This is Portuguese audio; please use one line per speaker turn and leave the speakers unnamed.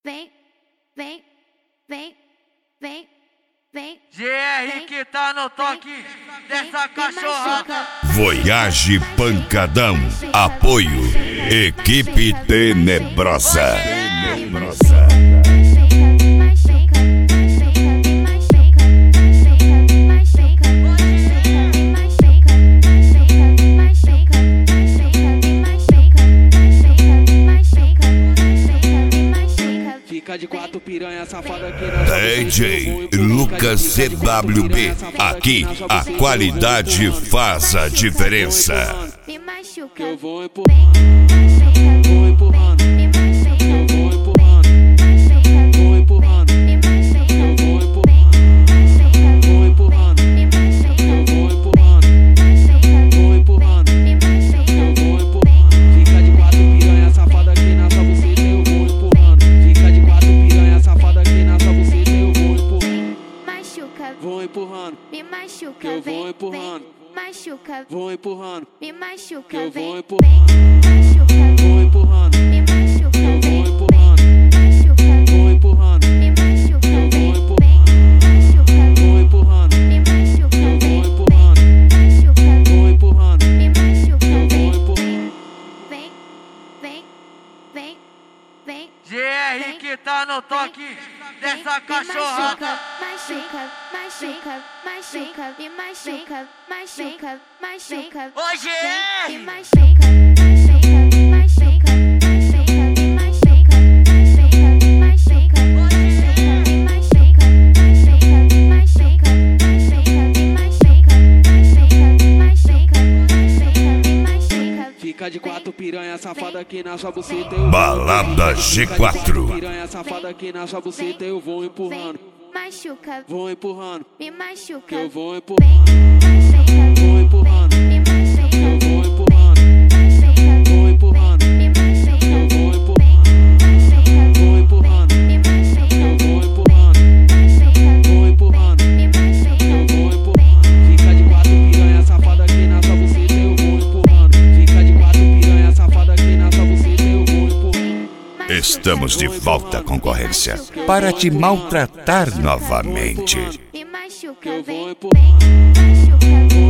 vem, vem, vem, vem, vem.
GR que tá no toque dessa cachorrada.
Voyage Pancadão. Apoio Equipe Tenebrosa.
Fica de quatro piranha safada aqui na
DJ Lucas CWB. Aqui a qualidade faz a diferença.
Me machuca,
que eu vou empurrando, vou empurrando, eu vou empurrando, vou empurrando, eu vou empurrando, vou empurrando, eu vou empurrando, vou empurrando, eu vou empurrando. Fica de quatro piranha safada aqui na sua buceta, eu vou empurrando. Fica de quatro piranha safada aqui na sua buceta, eu vou empurrando.
machuca,
Vou empurrando,
me machuca,
que eu vou
vem,
empurrando.
vem, machuca,
Vou empurrando,
me machuca,
que eu
vem,
vou empurrando.
vem, machuca,
Vou empurrando,
me machuca,
eu vou
vem,
empurrando,
machuca,
vou empurrando,
me machuca,
eu
vem,
vou
vem, machuca,
vou empurrando,
me machuca,
eu
vem,
vou empurrando,
machuca,
vou empurrando,
me machuca,
eu
vem,
vou empurrando.
vem, vem, vem, vem.
GR que tá no toque dessa cachorrada.
Machuca, machuca, machuca, me machuca, machuca, machuca.
Ô GR!
Me machuca, machuca, machuca, me machuca, machuca, machuca, me machuca, machuca, machuca, me machuca, machuca, me machuca.
Fica de quatro piranha safada aqui na sua buceta, eu vou
Balada G4.
piranha safada aqui na sua buceta, eu vou empurrando,
Machuca,
vou empurrando,
me machuca,
que eu vou
vem,
empurrando, vou empurrando,
me machuca,
eu vou empurrando, vou empurrando,
me machuca,
eu vou empurrando, vou empurrando,
me machuca,
eu vou empurrando, vou empurrando, eu vou empurrando. Fica de quatro piranha safada aqui na sua buceta, eu vou empurrando. Fica de quatro piranha safada aqui na sua buceta, eu vou empurrando.
Estamos de volta, concorrência, para te maltratar novamente.
me machuca,
Que eu vou
vem,
empurrando,
machuca,
vou